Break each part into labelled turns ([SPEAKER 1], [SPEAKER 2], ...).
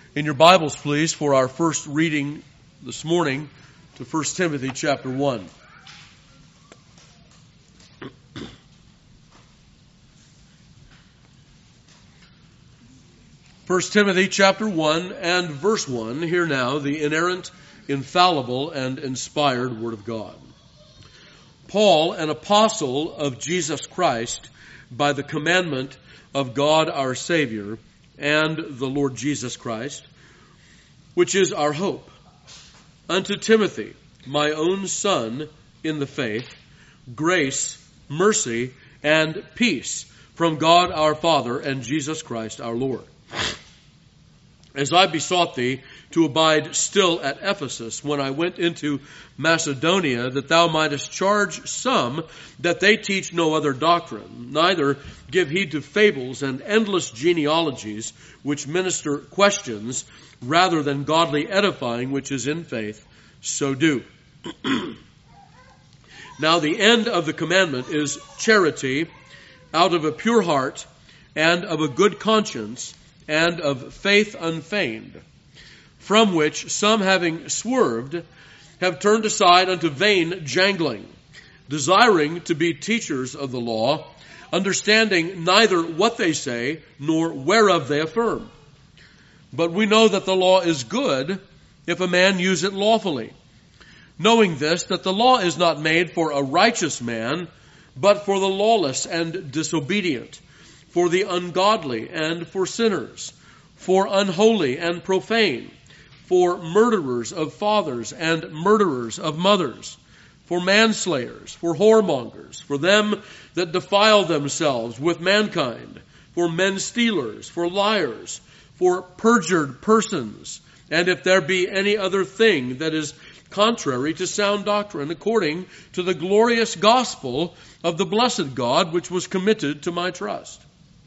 [SPEAKER 1] In your Bibles, please, for our first reading this morning to 1 Timothy chapter 1. 1 Timothy chapter 1 and verse 1, hear now the inerrant, infallible, and inspired Word of God. Paul, an apostle of Jesus Christ, by the commandment of God our Savior and the Lord Jesus Christ, which is our hope, unto Timothy, my own son in the faith, grace, mercy, and peace from God our Father and Jesus Christ our Lord. As I besought thee to abide still at Ephesus when I went into Macedonia, that thou mightest charge some that they teach no other doctrine, neither give heed to fables and endless genealogies which minister questions rather than godly edifying which is in faith, so do. Now the end of the commandment is charity out of a pure heart and of a good conscience and of faith unfeigned, from which some having swerved have turned aside unto vain jangling, desiring to be teachers of the law, understanding neither what they say nor whereof they affirm. But we know that the law is good if a man use it lawfully, knowing this, that the law is not made for a righteous man, but for the lawless and disobedient, for the ungodly and for sinners, for unholy and profane, for murderers of fathers and murderers of mothers, for manslayers, for whoremongers, for them that defile themselves with mankind, for men stealers, for liars, for perjured persons, and if there be any other thing that is contrary to sound doctrine, according to the glorious gospel of the blessed God, which was committed to my trust.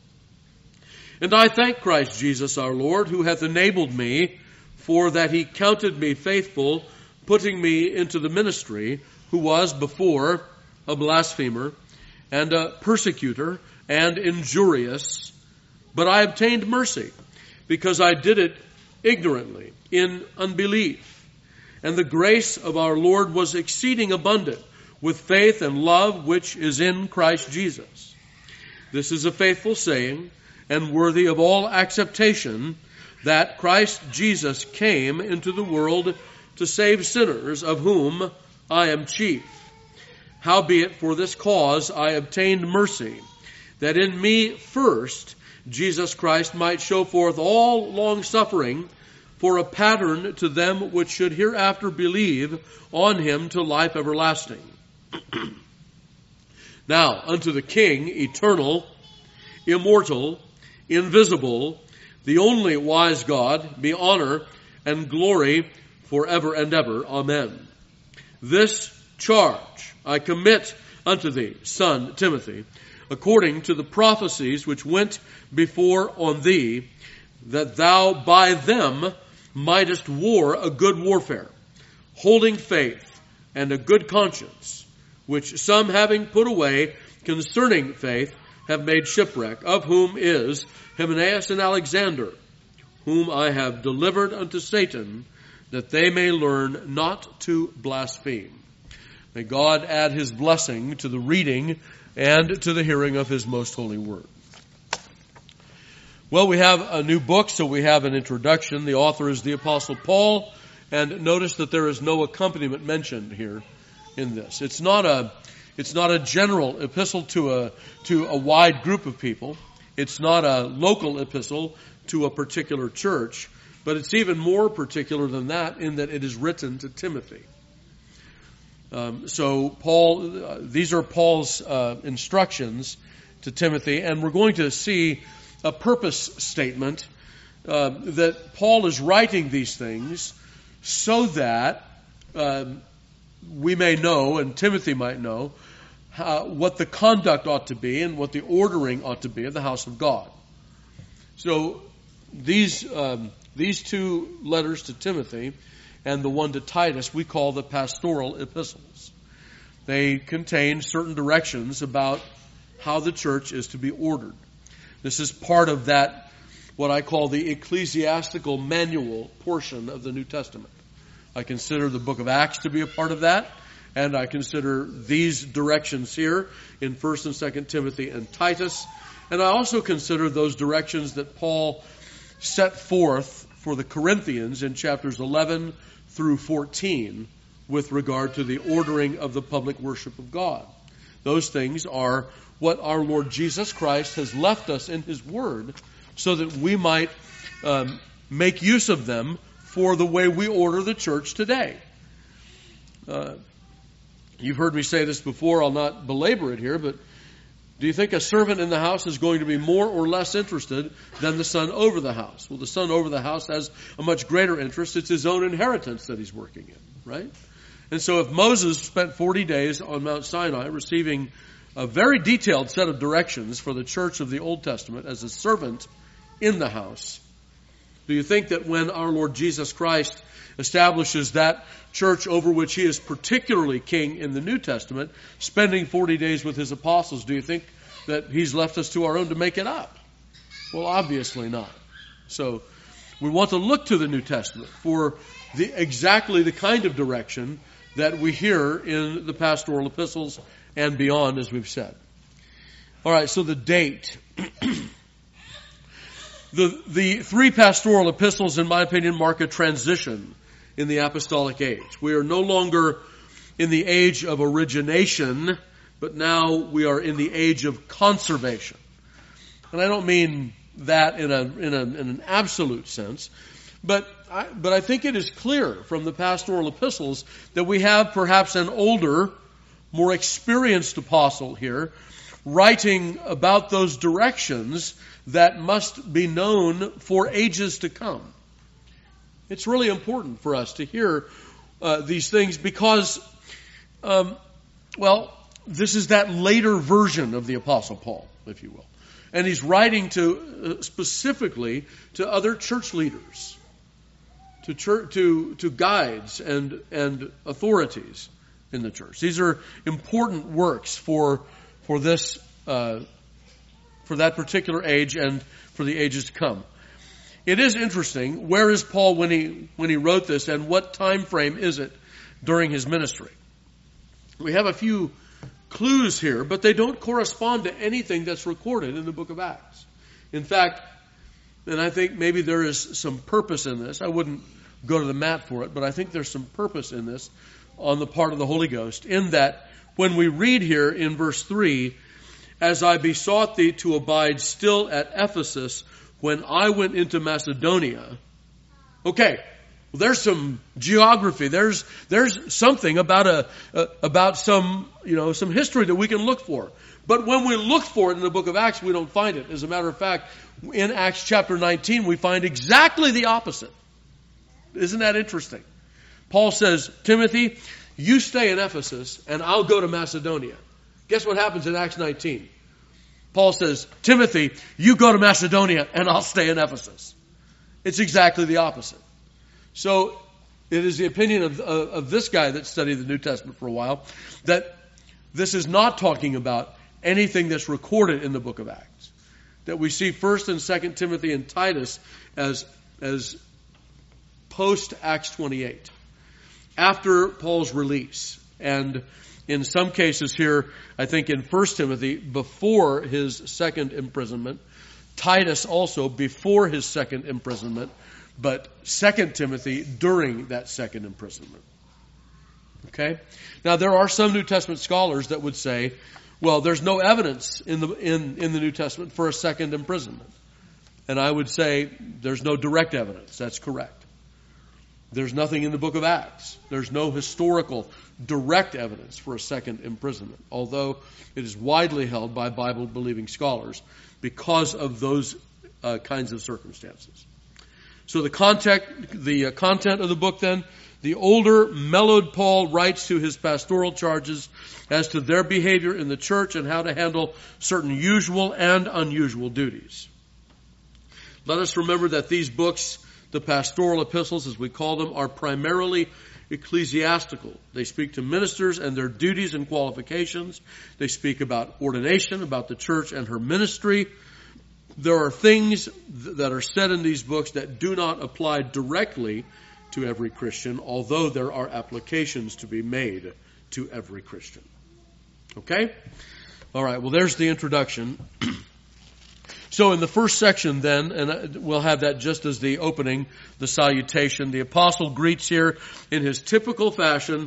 [SPEAKER 1] And I thank Christ Jesus our Lord, who hath enabled me, for that he counted me faithful, putting me into the ministry, who was before a blasphemer, and a persecutor, and injurious. But I obtained mercy, because I did it ignorantly, in unbelief. And the grace of our Lord was exceeding abundant, with faith and love which is in Christ Jesus. This is a faithful saying, and worthy of all acceptation, that Christ Jesus came into the world to save sinners, of whom I am chief. Howbeit for this cause I obtained mercy, that in me first Jesus Christ might show forth all long-suffering for a pattern to them which should hereafter believe on him to life everlasting. Now unto the King, eternal, immortal, invisible, the only wise God, be honor and glory forever and ever. Amen. This charge I commit unto thee, son Timothy, according to the prophecies which went before on thee, that thou by them mightest war a good warfare, holding faith and a good conscience, which some having put away concerning faith have made shipwreck, of whom is Hymenaeus and Alexander, whom I have delivered unto Satan, that they may learn not to blaspheme. May God add his blessing to the reading and to the hearing of his most holy word. Well, we have a new book, so we have an introduction. The author is the Apostle Paul, and notice that there is no accompaniment mentioned here in this. It's not a general epistle to a wide group of people. It's not a local epistle to a particular church, but it's even more particular than that in that it is written to Timothy. So Paul, these are Paul's instructions to Timothy, and we're going to see a purpose statement that Paul is writing these things so that we may know, and Timothy might know, what the conduct ought to be and what the ordering ought to be of the house of God. So these two letters to Timothy and the one to Titus we call the pastoral epistles. They contain certain directions about how the church is to be ordered. This is part of that what I call the ecclesiastical manual portion of the New Testament. I consider the book of Acts to be a part of that, and I consider these directions here in 1st and 2nd Timothy and Titus, and I also consider those directions that Paul set forth for the Corinthians in chapters 11 through 14 with regard to the ordering of the public worship of God. Those things are what our Lord Jesus Christ has left us in His Word so that we might make use of them for the way we order the church today. You've heard me say this before. I'll not belabor it here, but do you think a servant in the house is going to be more or less interested than the son over the house? Well, the son over the house has a much greater interest. It's his own inheritance that he's working in, right? And so if Moses spent 40 days on Mount Sinai receiving a very detailed set of directions for the church of the Old Testament as a servant in the house, do you think that when our Lord Jesus Christ establishes that church over which He is particularly king in the New Testament, spending 40 days with His apostles, do you think that He's left us to our own to make it up? Well, obviously not. So we want to look to the New Testament for exactly the kind of direction that we hear in the pastoral epistles and beyond, as we've said. All right, so the date. The three pastoral epistles, in my opinion, mark a transition in the apostolic age. We are no longer in the age of origination, but now we are in the age of conservation. And I don't mean that in an absolute sense, but I think it is clear from the pastoral epistles that we have perhaps an older, more experienced apostle here writing about those directions that must be known for ages to come. It's really important for us to hear these things because, this is that later version of the Apostle Paul, if you will. And he's writing specifically to other church leaders, to guides and authorities in the church. These are important works for this for that particular age and for the ages to come. It is interesting. Where is Paul when he wrote this, and what time frame is it during his ministry? We have a few clues here, but they don't correspond to anything that's recorded in the book of Acts. In fact, and I think maybe there is some purpose in this. I wouldn't go to the mat for it, but I think there's some purpose in this on the part of the Holy Ghost, in that when we read here in verse 3, "As I besought thee to abide still at Ephesus when I went into Macedonia." Okay, well, there's some geography. There's something about some history that we can look for. But when we look for it in the book of Acts, we don't find it. As a matter of fact, in Acts chapter 19, we find exactly the opposite. Isn't that interesting? Paul says, "Timothy, you stay in Ephesus and I'll go to Macedonia." Guess what happens in Acts 19? Paul says, "Timothy, you go to Macedonia and I'll stay in Ephesus." It's exactly the opposite. So it is the opinion of this guy that studied the New Testament for a while that this is not talking about anything that's recorded in the book of Acts. That we see 1st and 2nd Timothy and Titus as post-Acts 28. After Paul's release. And in some cases here, I think in 1 Timothy, before his second imprisonment. Titus also before his second imprisonment. But 2 Timothy during that second imprisonment. Okay? Now there are some New Testament scholars that would say, well, there's no evidence in the New Testament for a second imprisonment. And I would say there's no direct evidence. That's correct. There's nothing in the book of Acts. There's no historical direct evidence for a second imprisonment, although it is widely held by Bible-believing scholars because of those kinds of circumstances. So the content of the book then, the older, mellowed Paul writes to his pastoral charges as to their behavior in the church and how to handle certain usual and unusual duties. Let us remember that these books, the pastoral epistles, as we call them, are primarily ecclesiastical. They speak to ministers and their duties and qualifications. They speak about ordination, about the church and her ministry, there are things that are said in these books that do not apply directly to every Christian, although there are applications to be made to every Christian. Okay? All right, well, there's the introduction. So in the first section then, and we'll have that just as the opening, the salutation, the apostle greets here in his typical fashion,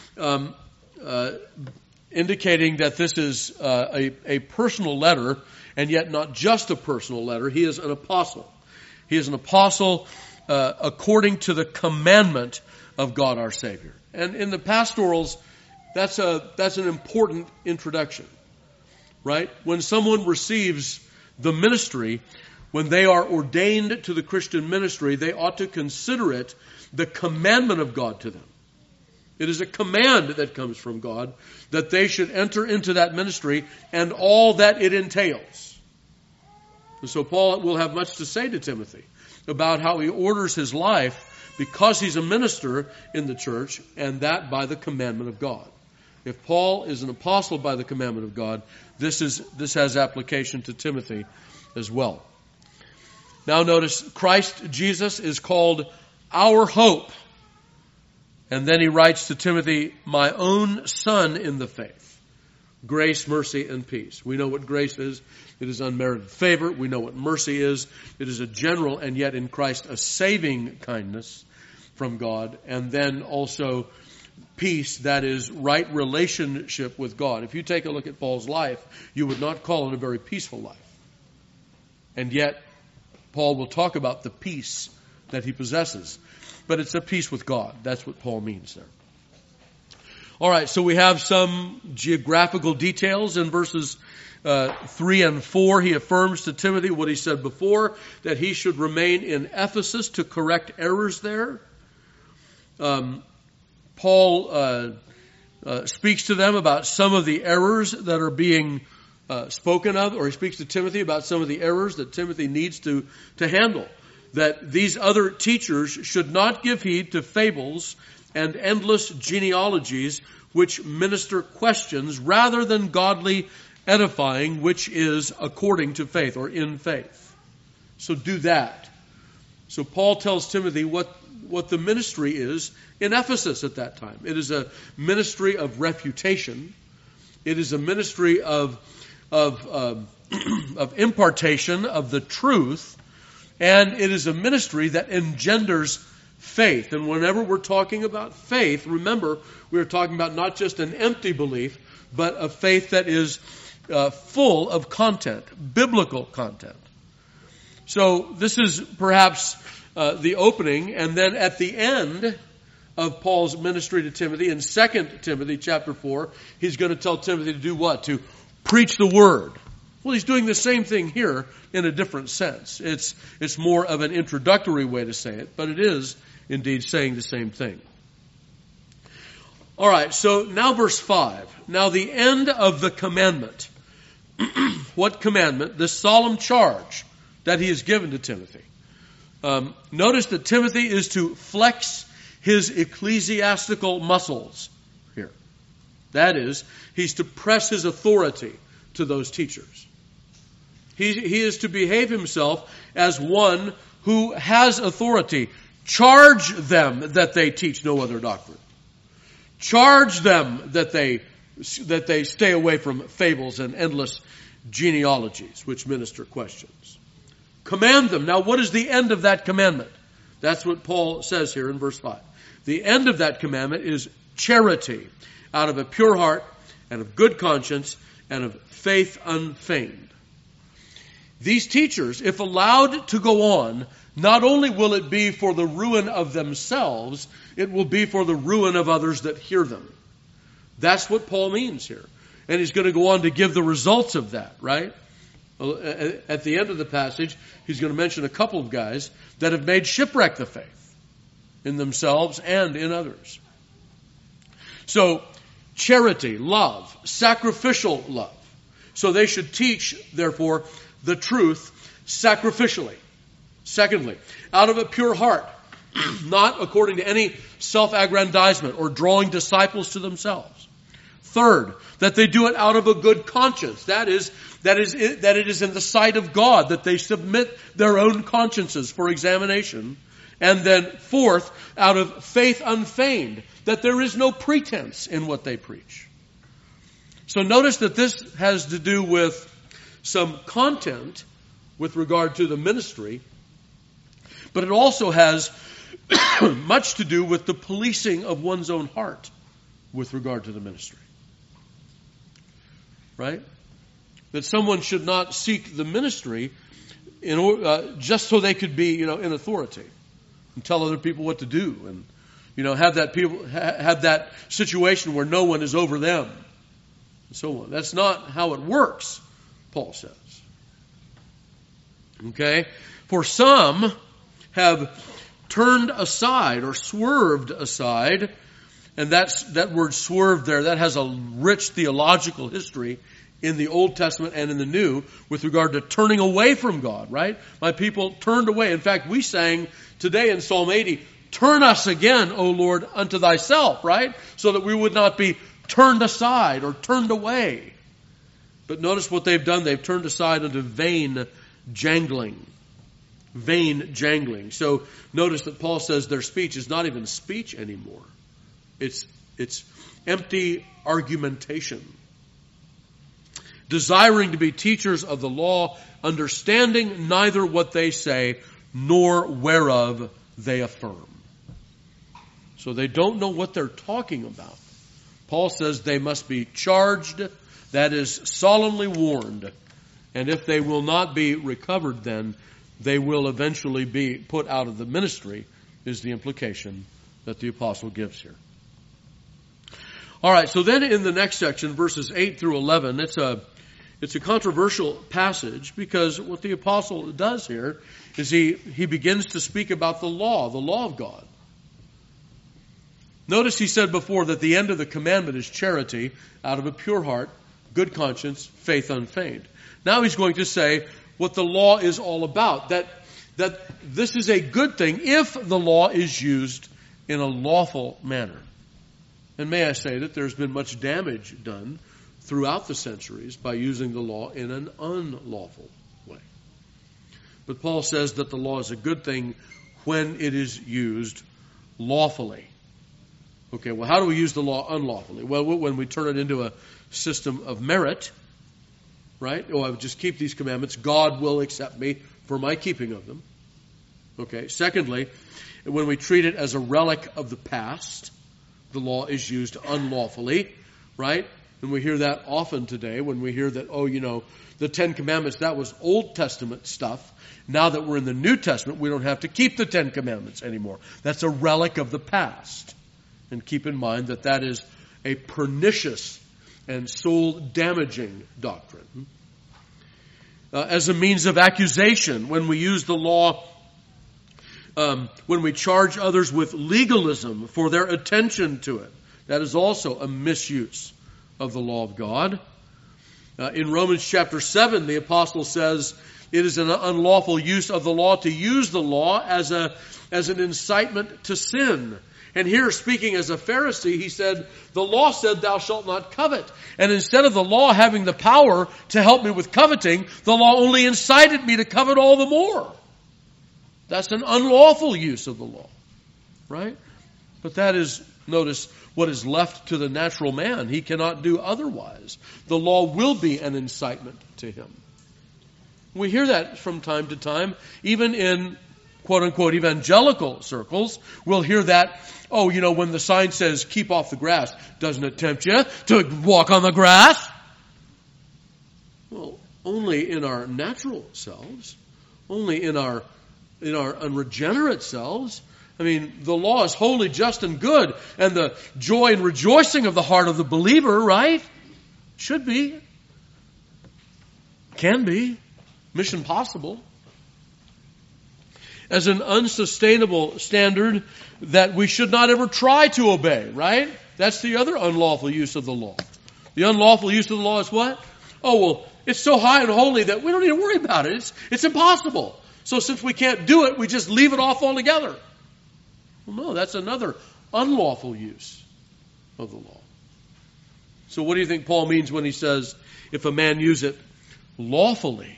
[SPEAKER 1] indicating that this is a personal letter, and yet not just a personal letter. He is an apostle. He is an apostle according to the commandment of God our Savior. And in the pastorals, that's an important introduction, right? When someone receives the ministry, when they are ordained to the Christian ministry, they ought to consider it the commandment of God to them. It is a command that comes from God that they should enter into that ministry and all that it entails. And so Paul will have much to say to Timothy about how he orders his life because he's a minister in the church, and that by the commandment of God. If Paul is an apostle by the commandment of God, this has application to Timothy as well. Now notice, Christ Jesus is called our hope. And then he writes to Timothy, my own son in the faith. Grace, mercy, and peace. We know what grace is. It is unmerited favor. We know what mercy is. It is a general and yet in Christ a saving kindness from God. And then also peace, that is right relationship with God. If you take a look at Paul's life, you would not call it a very peaceful life. And yet, Paul will talk about the peace that he possesses. But it's a peace with God. That's what Paul means there. All right, so we have some geographical details in verses 3 and 4. He affirms to Timothy what he said before, that he should remain in Ephesus to correct errors there. Paul speaks to them about some of the errors that are being spoken of, or he speaks to Timothy about some of the errors that Timothy needs to handle. That these other teachers should not give heed to fables and endless genealogies which minister questions rather than godly edifying, which is according to faith or in faith. So do that. So Paul tells Timothy what the ministry is in Ephesus at that time. It is a ministry of refutation. It is a ministry of impartation of the truth. And it is a ministry that engenders faith. And whenever we're talking about faith, remember, we're talking about not just an empty belief, but a faith that is full of content, biblical content. So this is perhaps the opening. And then at the end of Paul's ministry to Timothy, in 2 Timothy chapter 4, he's going to tell Timothy to do what? To preach the word. Well, he's doing the same thing here in a different sense. It's more of an introductory way to say it, but it is indeed saying the same thing. All right, so now verse 5. Now the end of the commandment. What commandment? This solemn charge that he has given to Timothy. Notice that Timothy is to flex his ecclesiastical muscles here. That is, he's to press his authority to those teachers. He is to behave himself as one who has authority. Charge them that they teach no other doctrine. Charge them that they stay away from fables and endless genealogies which minister questions. Command them. Now, what is the end of that commandment? That's what Paul says here in verse 5. The end of that commandment is charity, out of a pure heart and of good conscience and of faith unfeigned. These teachers, if allowed to go on, not only will it be for the ruin of themselves, it will be for the ruin of others that hear them. That's what Paul means here. And he's going to go on to give the results of that, right? At the end of the passage, he's going to mention a couple of guys that have made shipwreck the faith in themselves and in others. So, charity, love, sacrificial love. So they should teach, therefore, the truth sacrificially. Secondly, out of a pure heart, not according to any self-aggrandizement or drawing disciples to themselves. Third, that they do it out of a good conscience. That it is in the sight of God, that they submit their own consciences for examination. And then fourth, out of faith unfeigned, that there is no pretense in what they preach. So notice that this has to do with some content with regard to the ministry, but it also has much to do with the policing of one's own heart with regard to the ministry. Right? That someone should not seek the ministry just so they could be, in authority and tell other people what to do, and have that situation where no one is over them, and so on. That's not how it works, Paul says. Okay? For some have turned aside or swerved aside, and that word swerved there, that has a rich theological history in the Old Testament and in the New with regard to turning away from God, right? My people turned away. In fact, we sang today in Psalm 80, turn us again, O Lord, unto thyself, right? So that we would not be turned aside or turned away. But notice what they've done. They've turned aside unto vain jangling. Vain jangling. So notice that Paul says their speech is not even speech anymore. It's empty argumentation. Desiring to be teachers of the law, understanding neither what they say nor whereof they affirm. So they don't know what they're talking about. Paul says they must be charged, that is, solemnly warned. And if they will not be recovered, then they will eventually be put out of the ministry, is the implication that the apostle gives here. All right, so then in the next section, verses 8 through 11, it's a controversial passage, because what the apostle does here is he begins to speak about the law of God. Notice he said before that the end of the commandment is charity, out of a pure heart, good conscience, faith unfeigned. Now he's going to say what the law is all about, that this is a good thing if the law is used in a lawful manner. And may I say that there's been much damage done throughout the centuries by using the law in an unlawful way. But Paul says that the law is a good thing when it is used lawfully. Okay, well, how do we use the law unlawfully? Well, when we turn it into a system of merit, right? Oh, I would just keep these commandments. God will accept me for my keeping of them. Okay, secondly, when we treat it as a relic of the past, the law is used unlawfully, right? And we hear that often today when we hear that, the Ten Commandments, that was Old Testament stuff. Now that we're in the New Testament, we don't have to keep the Ten Commandments anymore. That's a relic of the past. And keep in mind that is a pernicious and soul-damaging doctrine. As a means of accusation, when we use the law, when we charge others with legalism for their attention to it, that is also a misuse of the law of God. In Romans chapter 7, the apostle says it is an unlawful use of the law to use the law as an incitement to sin. And here, speaking as a Pharisee, he said, the law said thou shalt not covet. And instead of the law having the power to help me with coveting, the law only incited me to covet all the more. That's an unlawful use of the law, right? But that is, notice, what is left to the natural man. He cannot do otherwise. The law will be an incitement to him. We hear that from time to time, even in quote-unquote evangelical circles. We'll hear that, when the sign says, keep off the grass, doesn't it tempt you to walk on the grass? Well, only in our natural selves, only in our unregenerate selves. I mean, the law is holy, just, and good, and the joy and rejoicing of the heart of the believer, right? Should be. Can be. Mission possible. As an unsustainable standard that we should not ever try to obey, right? That's the other unlawful use of the law. The unlawful use of the law is what? It's so high and holy that we don't need to worry about it. It's impossible. So since we can't do it, we just leave it off altogether. Well, no, that's another unlawful use of the law. So what do you think Paul means when he says, if a man use it lawfully?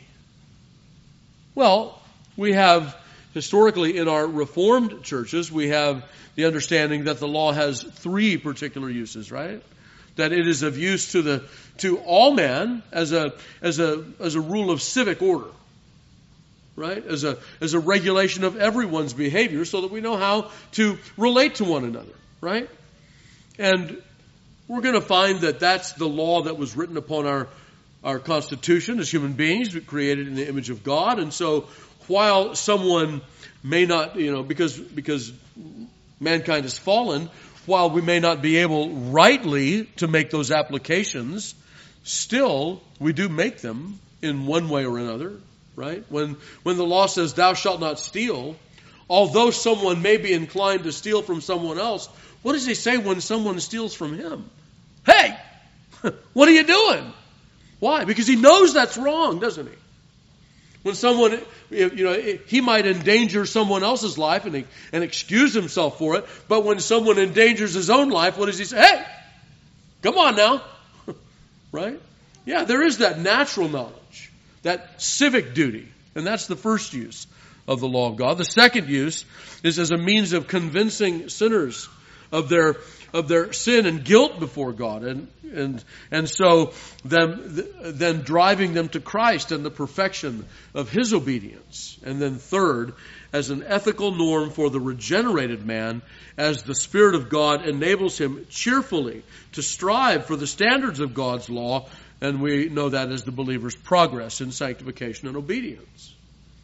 [SPEAKER 1] Well, we have historically in our Reformed churches, we have the understanding that the law has three particular uses, right? That it is of use to all men as a rule of civic order, right? As a regulation of everyone's behavior, so that we know how to relate to one another, right? And we're going to find that that's the law that was written upon our Constitution as human beings, created in the image of God. And so while someone may not, because mankind has fallen, while we may not be able rightly to make those applications, still we do make them in one way or another, right? When the law says, thou shalt not steal, although someone may be inclined to steal from someone else, what does he say when someone steals from him? Hey, what are you doing? Why? Because he knows that's wrong, doesn't he? When someone, he might endanger someone else's life and excuse himself for it, but when someone endangers his own life, what does he say? Hey, come on now. Right? Yeah, there is that natural knowledge, that civic duty, and that's the first use of the law of God. The second use is as a means of convincing sinners of their sin and guilt before God, and so then driving them to Christ and the perfection of His obedience. And then third, as an ethical norm for the regenerated man, as the Spirit of God enables him cheerfully to strive for the standards of God's law, and we know that as the believer's progress in sanctification and obedience.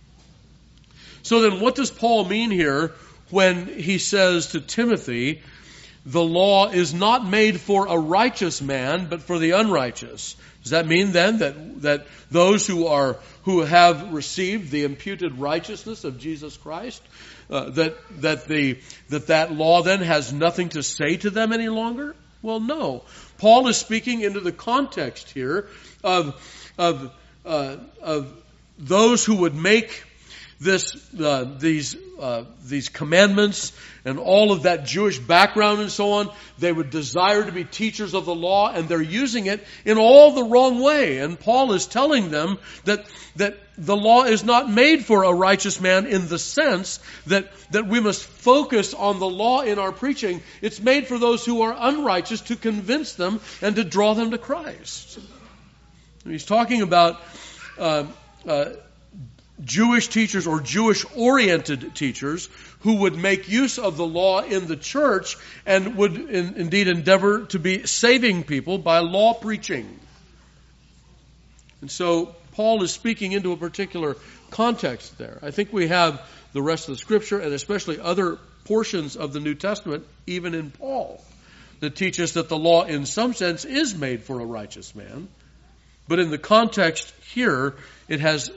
[SPEAKER 1] So then what does Paul mean here when he says to Timothy, the law is not made for a righteous man, but for the unrighteous? Does that mean then that those who have received the imputed righteousness of Jesus Christ, that law then has nothing to say to them any longer? Well, no. Paul is speaking into the context here of those who would make these commandments and all of that Jewish background and so on. They would desire to be teachers of the law, and they're using it in all the wrong way. And Paul is telling them that the law is not made for a righteous man in the sense that we must focus on the law in our preaching. It's made for those who are unrighteous, to convince them and to draw them to Christ. And he's talking about Jewish teachers or Jewish-oriented teachers who would make use of the law in the church and would indeed endeavor to be saving people by law preaching. And so Paul is speaking into a particular context there. I think we have the rest of the Scripture, and especially other portions of the New Testament, even in Paul, that teach us that the law in some sense is made for a righteous man. But in the context here, it has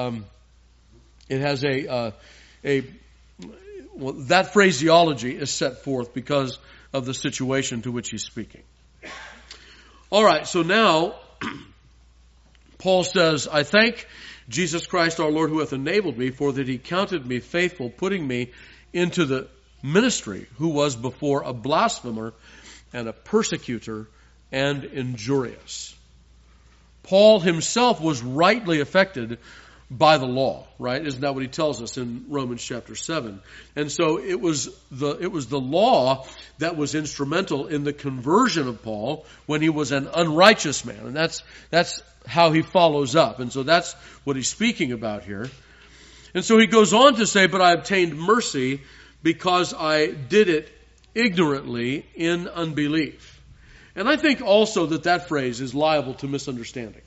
[SPEAKER 1] that phraseology is set forth because of the situation to which he's speaking. All right, so now Paul says, I thank Jesus Christ our Lord, who hath enabled me, for that he counted me faithful, putting me into the ministry, who was before a blasphemer and a persecutor and injurious. Paul himself was rightly affected by the law, right? Isn't that what he tells us in Romans chapter 7? And so it was the law that was instrumental in the conversion of Paul when he was an unrighteous man. And that's how he follows up. And so that's what he's speaking about here. And so he goes on to say, but I obtained mercy because I did it ignorantly in unbelief. And I think also that phrase is liable to misunderstanding.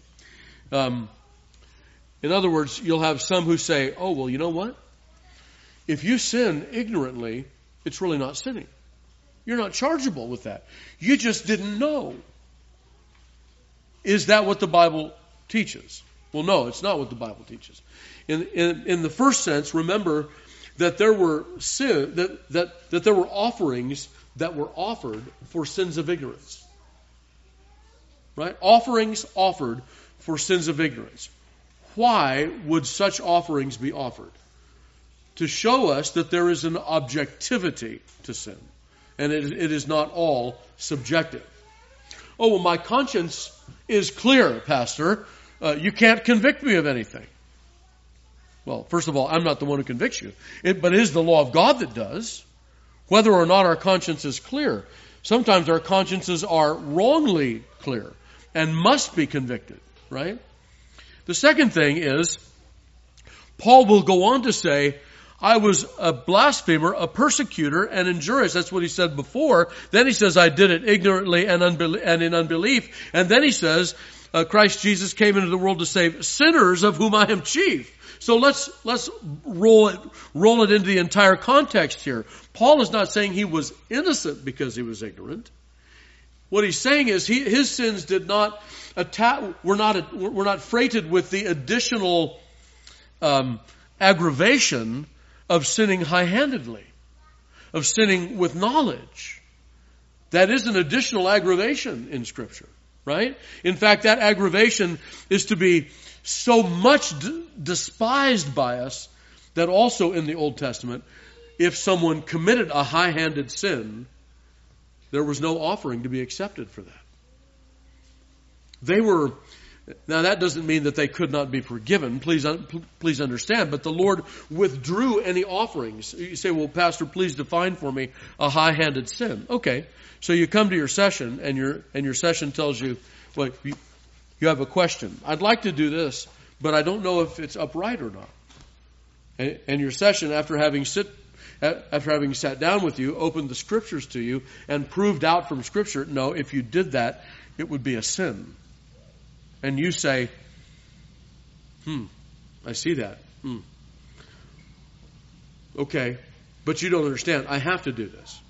[SPEAKER 1] In other words, you'll have some who say, oh, well, you know what? If you sin ignorantly, it's really not sinning. You're not chargeable with that. You just didn't know. Is that what the Bible teaches? Well, no, it's not what the Bible teaches. In the first sense, remember that there were that there were offerings that were offered for sins of ignorance. Right? Offerings offered for sins of ignorance. Why would such offerings be offered? To show us that there is an objectivity to sin. And it is not all subjective. oh, well, my conscience is clear, Pastor. You can't convict me of anything. Well, first of all, I'm not the one who convicts you. But it is the law of God that does. Whether or not our conscience is clear. Sometimes our consciences are wrongly clear and must be convicted, right? The second thing is, Paul will go on to say, I was a blasphemer, a persecutor, and injurious. That's what he said before. Then he says, I did it ignorantly and in unbelief. And then he says, Christ Jesus came into the world to save sinners, of whom I am chief. So let's roll it into the entire context here. Paul is not saying he was innocent because he was ignorant. What he's saying is his sins did not were not freighted with the additional aggravation of sinning high-handedly, of sinning with knowledge. That is an additional aggravation in Scripture, right? In fact, that aggravation is to be so much despised by us that also in the Old Testament, if someone committed a high-handed sin, there was no offering to be accepted for that. Now that doesn't mean that they could not be forgiven, please understand, but the Lord withdrew any offerings. You say, well, Pastor, please define for me a high-handed sin. Okay, so you come to your session and your session tells you, well, you have a question. I'd like to do this, but I don't know if it's upright or not. And your session, after having sat down with you, opened the Scriptures to you and proved out from Scripture, no, if you did that, it would be a sin. And you say, I see that. Okay, but you don't understand. I have to do this.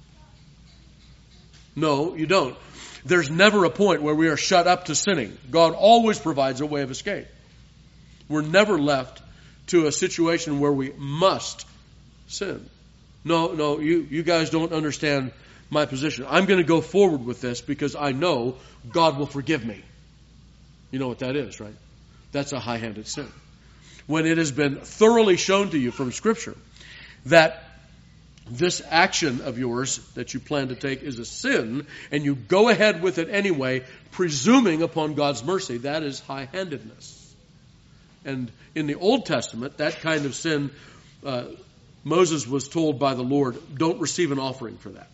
[SPEAKER 1] No, you don't. There's never a point where we are shut up to sinning. God always provides a way of escape. We're never left to a situation where we must sin. No, you guys don't understand my position. I'm going to go forward with this because I know God will forgive me. You know what that is, right? That's a high-handed sin. When it has been thoroughly shown to you from Scripture that this action of yours that you plan to take is a sin, and you go ahead with it anyway, presuming upon God's mercy, that is high-handedness. And in the Old Testament, that kind of sin, Moses was told by the Lord, don't receive an offering for that.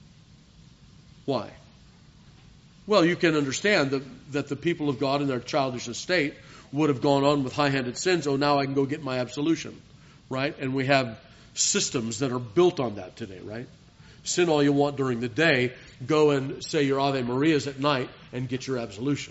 [SPEAKER 1] Why? Well, you can understand that the people of God in their childish estate would have gone on with high-handed sins. Oh, now I can go get my absolution, right? And we have systems that are built on that today, right? Sin all you want during the day, go and say your Ave Marias at night and get your absolution.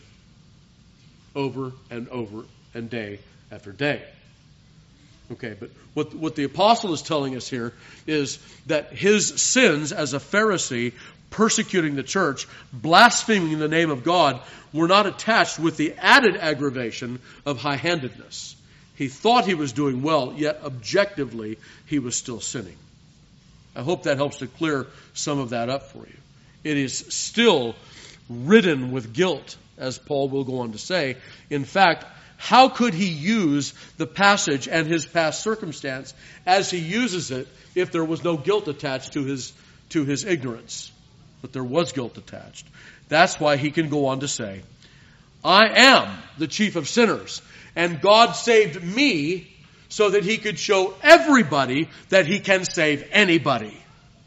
[SPEAKER 1] Over and over and day after day. Okay, but what the apostle is telling us here is that his sins as a Pharisee, persecuting the church, blaspheming the name of God, were not attached with the added aggravation of high-handedness. He thought he was doing well, yet objectively he was still sinning. I hope that helps to clear some of that up for you. It is still ridden with guilt, as Paul will go on to say. In fact, how could he use the passage and his past circumstance as he uses it if there was no guilt attached to his ignorance? But there was guilt attached. That's why he can go on to say, I am the chief of sinners, and God saved me so that he could show everybody that he can save anybody.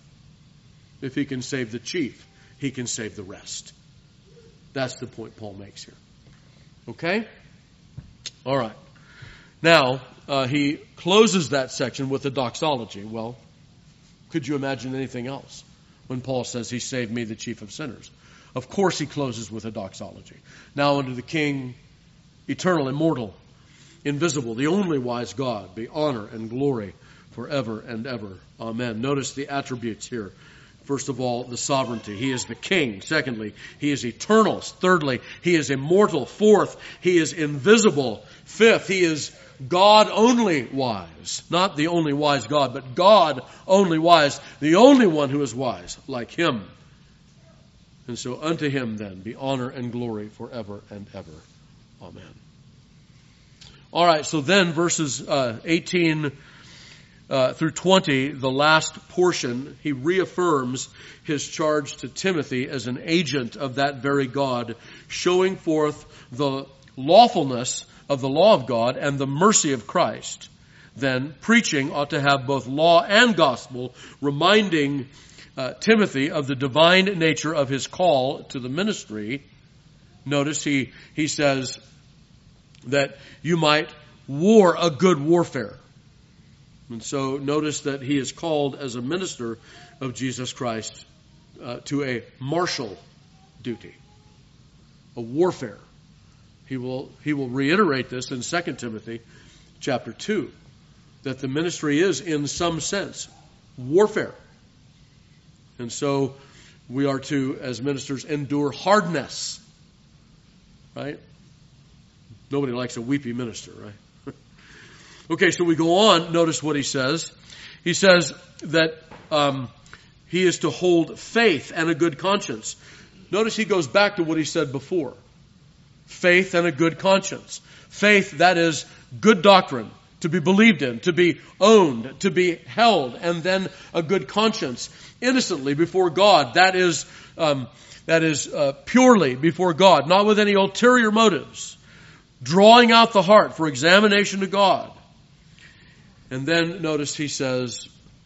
[SPEAKER 1] If he can save the chief, he can save the rest. That's the point Paul makes here. Okay? All right. Now, he closes that section with a doxology. Well, could you imagine anything else when Paul says he saved me, the chief of sinners? Of course he closes with a doxology. Now unto the King, eternal, immortal, invisible, the only wise God, be honor and glory forever and ever. Amen. Notice the attributes here. First of all, the sovereignty. He is the King. Secondly, he is eternal. Thirdly, he is immortal. Fourth, he is invisible. Fifth, he is God only wise. Not the only wise God, but God only wise. The only one who is wise, like him. And so unto him then be honor and glory forever and ever. Amen. All right, so then verses 18 through 20, the last portion, he reaffirms his charge to Timothy as an agent of that very God, showing forth the lawfulness of the law of God and the mercy of Christ. Then preaching ought to have both law and gospel, reminding Timothy of the divine nature of his call to the ministry. Notice he says that you might war a good warfare. And so notice that he is called as a minister of Jesus Christ to a martial duty, a warfare. He will reiterate this in 2 Timothy chapter 2, that the ministry is, in some sense, warfare. And so we are to, as ministers, endure hardness. Right? Nobody likes a weepy minister, right? Okay, so we go on. Notice what he says. He says that he is to hold faith and a good conscience. Notice he goes back to what he said before. Faith and a good conscience. Faith, that is good doctrine, to be believed in, to be owned, to be held, and then a good conscience, innocently before God. That is purely before God, not with any ulterior motives, drawing out the heart for examination to God. And then notice he says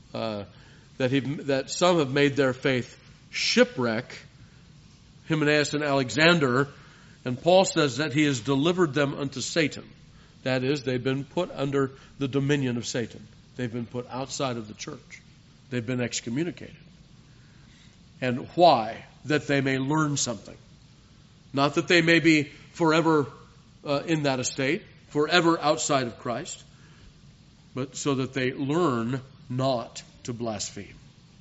[SPEAKER 1] that some have made their faith shipwreck, Hymenaeus and Alexander, and Paul says that he has delivered them unto Satan. That is, they've been put under the dominion of Satan. They've been put outside of the church. They've been excommunicated. And why? That they may learn something. Not that they may be forever in that estate, forever outside of Christ, but so that they learn not to blaspheme.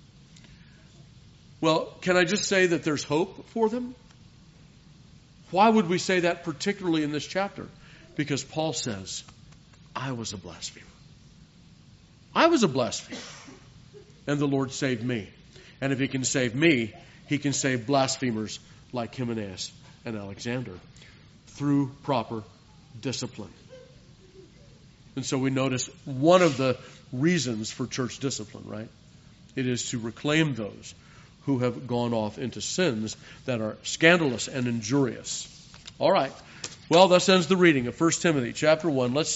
[SPEAKER 1] Well, can I just say that there's hope for them? Why would we say that particularly in this chapter? Because Paul says, I was a blasphemer. I was a blasphemer. And the Lord saved me. And if he can save me, he can save blasphemers like Hymenaeus and Alexander through proper discipline. And so we notice one of the reasons for church discipline, right? It is to reclaim those who have gone off into sins that are scandalous and injurious. All right. Well, thus ends the reading of 1 Timothy chapter 1. Let's